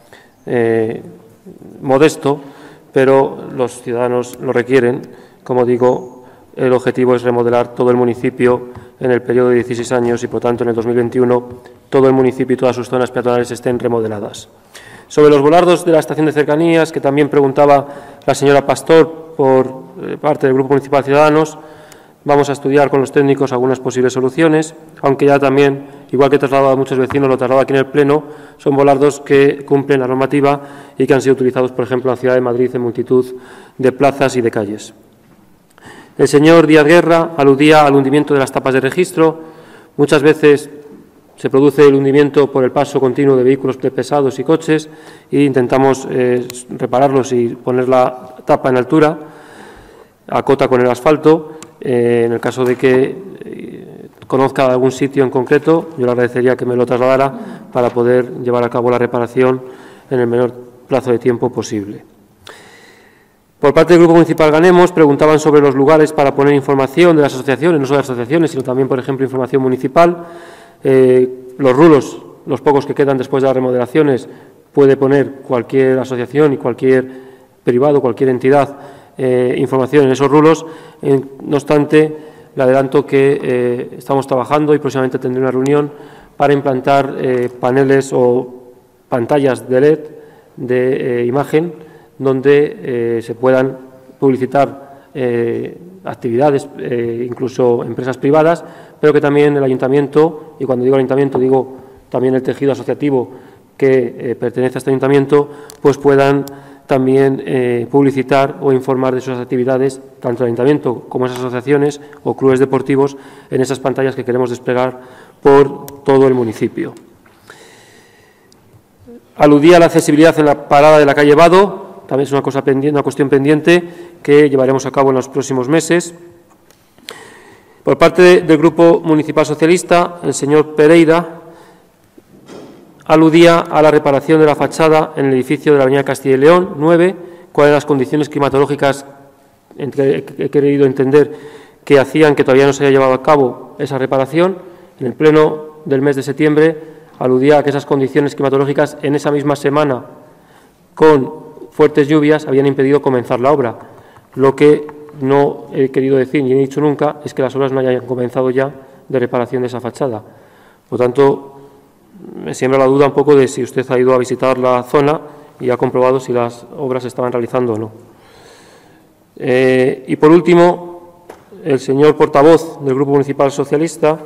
eh, modesto, pero los ciudadanos lo requieren. Como digo, el objetivo es remodelar todo el municipio en el periodo de dieciséis años y, por tanto, en el dos mil veintiuno todo el municipio y todas sus zonas peatonales estén remodeladas. Sobre los volardos de la estación de cercanías, que también preguntaba la señora Pastor por eh, parte del Grupo Municipal Ciudadanos, vamos a estudiar con los técnicos algunas posibles soluciones, aunque ya también, igual que he trasladado a muchos vecinos, lo traslado aquí en el Pleno, son volardos que cumplen la normativa y que han sido utilizados, por ejemplo, en la ciudad de Madrid en multitud de plazas y de calles. El señor Díaz Guerra aludía al hundimiento de las tapas de registro. Muchas veces se produce el hundimiento por el paso continuo de vehículos pesados y coches e intentamos eh, repararlos y poner la tapa en altura, a cota con el asfalto. Eh, en el caso de que eh, conozca algún sitio en concreto, yo le agradecería que me lo trasladara para poder llevar a cabo la reparación en el menor plazo de tiempo posible. Por parte del Grupo Municipal Ganemos, preguntaban sobre los lugares para poner información de las asociaciones, no solo de las asociaciones, sino también, por ejemplo, información municipal. Eh, los rulos, los pocos que quedan después de las remodelaciones, puede poner cualquier asociación y cualquier privado, cualquier entidad, eh, información en esos rulos. Eh, no obstante, le adelanto que eh, estamos trabajando y próximamente tendré una reunión para implantar eh, paneles o pantallas de L E D de eh, imagen donde eh, se puedan publicitar eh, actividades, eh, incluso empresas privadas, pero que también el ayuntamiento, y cuando digo el ayuntamiento digo también el tejido asociativo que eh, pertenece a este ayuntamiento, pues puedan también eh, publicitar o informar de sus actividades, tanto el ayuntamiento como esas asociaciones o clubes deportivos, en esas pantallas que queremos desplegar por todo el municipio. Aludía a la accesibilidad en la parada de la calle Vado. También es una, cosa pendiente, una cuestión pendiente que llevaremos a cabo en los próximos meses. Por parte de, del Grupo Municipal Socialista, el señor Pereira aludía a la reparación de la fachada en el edificio de la avenida Castilla y León nueve, cuáles eran las condiciones climatológicas, entre, he querido entender, que hacían que todavía no se haya llevado a cabo esa reparación. En el pleno del mes de septiembre aludía a que esas condiciones climatológicas en esa misma semana, con fuertes lluvias, habían impedido comenzar la obra. Lo que no he querido decir ni he dicho nunca es que las obras no hayan comenzado ya de reparación de esa fachada. Por tanto, me siembra la duda un poco de si usted ha ido a visitar la zona y ha comprobado si las obras se estaban realizando o no. Eh, y por último, el señor portavoz del Grupo Municipal Socialista,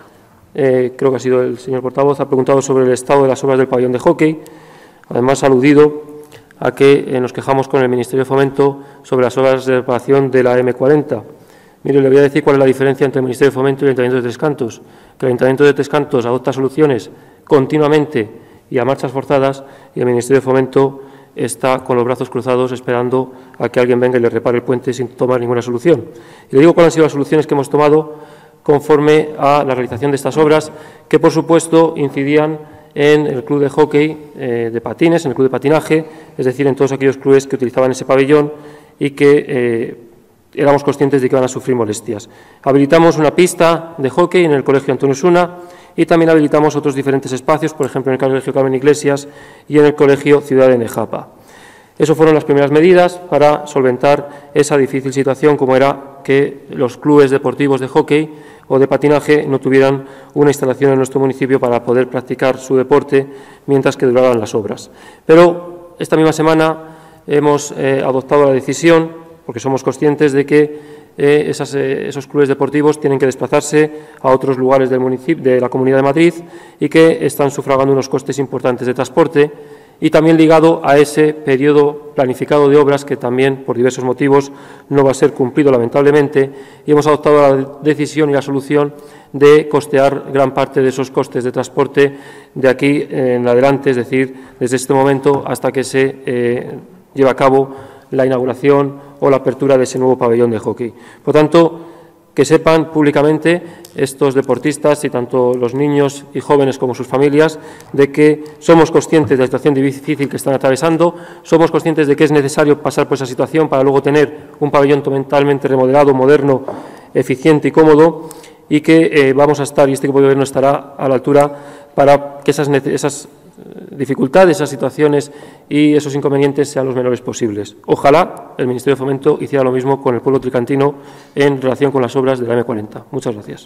eh, creo que ha sido el señor portavoz, ha preguntado sobre el estado de las obras del pabellón de hockey. Además, ha aludido a que eh, nos quejamos con el Ministerio de Fomento sobre las obras de reparación de la eme cuarenta. Mire, le voy a decir cuál es la diferencia entre el Ministerio de Fomento y el Ayuntamiento de Tres Cantos. Que el Ayuntamiento de Tres Cantos adopta soluciones continuamente y a marchas forzadas, y el Ministerio de Fomento está con los brazos cruzados esperando a que alguien venga y le repare el puente sin tomar ninguna solución. Y le digo cuáles han sido las soluciones que hemos tomado conforme a la realización de estas obras, que por supuesto incidían en el club de hockey eh, de patines, en el club de patinaje, es decir, en todos aquellos clubes que utilizaban ese pabellón y que eh, éramos conscientes de que iban a sufrir molestias. Habilitamos una pista de hockey en el Colegio Antonio Osuna y también habilitamos otros diferentes espacios, por ejemplo, en el Colegio Carmen Iglesias y en el Colegio Ciudad de Nejapa. Esas fueron las primeras medidas para solventar esa difícil situación, como era que los clubes deportivos de hockey o de patinaje no tuvieran una instalación en nuestro municipio para poder practicar su deporte mientras que duraban las obras. Pero esta misma semana hemos eh, adoptado la decisión, porque somos conscientes de que eh, esas, eh, esos clubes deportivos tienen que desplazarse a otros lugares del municipio, de la Comunidad de Madrid, y que están sufragando unos costes importantes de transporte, y también ligado a ese periodo planificado de obras que también, por diversos motivos, no va a ser cumplido, lamentablemente, y hemos adoptado la decisión y la solución de costear gran parte de esos costes de transporte de aquí en adelante, es decir, desde este momento hasta que se eh, lleve a cabo la inauguración o la apertura de ese nuevo pabellón de hockey. Por tanto, que sepan públicamente estos deportistas y tanto los niños y jóvenes como sus familias de que somos conscientes de la situación difícil que están atravesando, somos conscientes de que es necesario pasar por esa situación para luego tener un pabellón totalmente remodelado, moderno, eficiente y cómodo, y que eh, vamos a estar, y este equipo de gobierno estará a la altura para que esas, esas dificultades, esas situaciones y esos inconvenientes sean los menores posibles. Ojalá el Ministerio de Fomento hiciera lo mismo con el pueblo tricantino en relación con las obras de la eme cuarenta. Muchas gracias.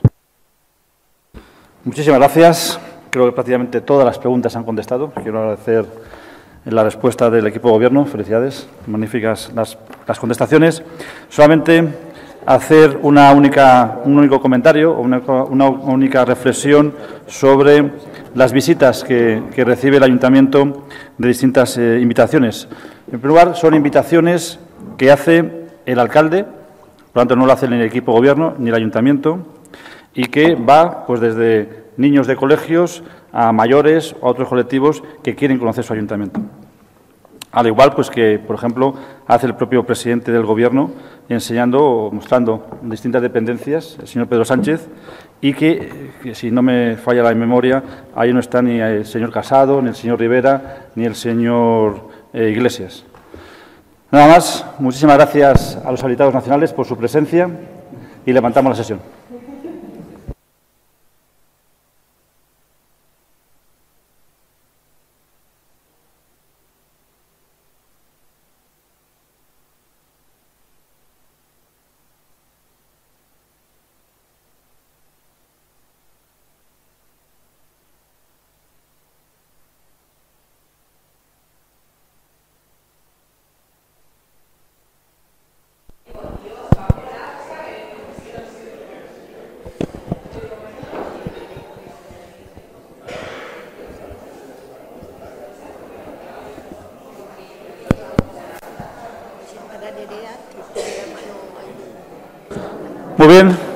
Muchísimas gracias. Creo que prácticamente todas las preguntas se han contestado. Quiero agradecer la respuesta del equipo de gobierno. Felicidades. Magníficas las, las contestaciones. Solamente hacer una única, un único comentario o una, una única reflexión sobre las visitas que, que recibe el Ayuntamiento de distintas eh, invitaciones. En primer lugar, son invitaciones que hace el alcalde, por lo tanto no lo hace ni el equipo de gobierno ni el Ayuntamiento, y que va pues desde niños de colegios a mayores o a otros colectivos que quieren conocer su ayuntamiento. Al igual pues que, por ejemplo, hace el propio presidente del Gobierno enseñando o mostrando distintas dependencias, el señor Pedro Sánchez, y que, que, si no me falla la memoria, ahí no está ni el señor Casado, ni el señor Rivera, ni el señor eh, Iglesias. Nada más, muchísimas gracias a los habilitados nacionales por su presencia y levantamos la sesión. Muy bien.